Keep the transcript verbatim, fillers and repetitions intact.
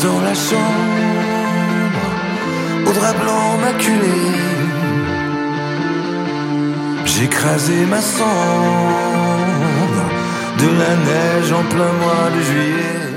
dans la chambre, au drap blanc maculé, j'écrasais ma cendre de la neige en plein mois de juillet.